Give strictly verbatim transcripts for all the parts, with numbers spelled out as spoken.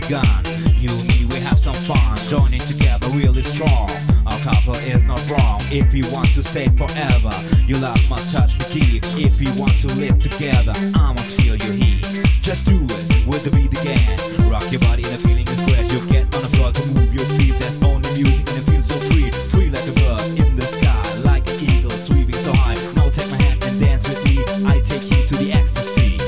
begun. You and me, we have some fun, joining together really strong. Our couple is not wrong. If you want to stay forever, your love must touch me deep. If you want to live together, I must feel your heat. Just do it with the beat again. Rock your body and the feeling is great. You get on the floor to move your feet. There's only music and it feels so free. Free like a bird in the sky, like an eagle sweeping so high. Now take my hand and dance with me. I take you to the ecstasy.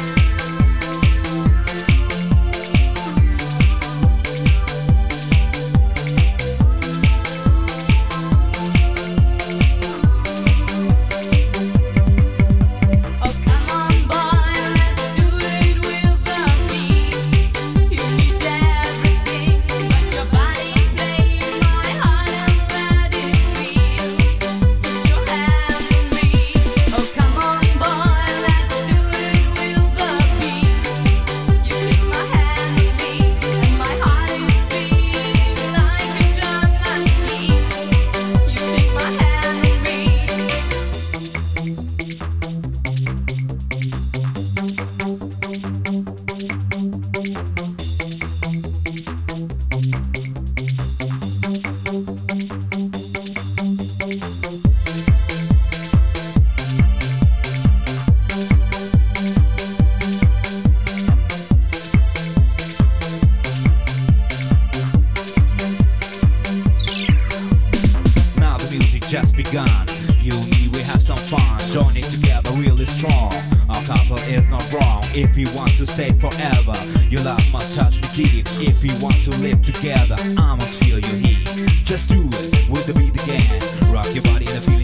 Just begun. You and me, we have some fun, joining together really strong. Our couple is not wrong. If you want to stay forever, your love must touch me deep. If you want to live together, I must feel your heat. Just do it with the beat again. Rock your body and the feeling.